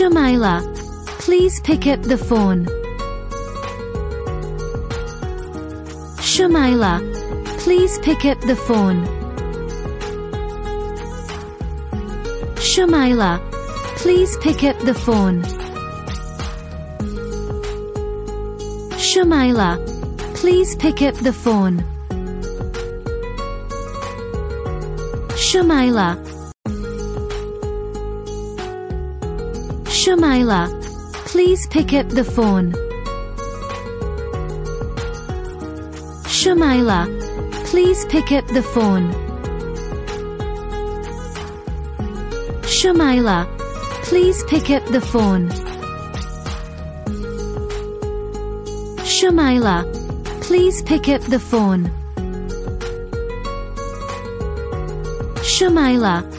Shumaila, please pick up the phone. Shumaila, please pick up the phone. Shumaila, please pick up the phone. Shumaila, please pick up the phone. Shumaila. Shumaila, please pick up the phone. Shumaila, please pick up the phone. Shumaila, please pick up the phone. Shumaila, please pick up the phone. Shumaila,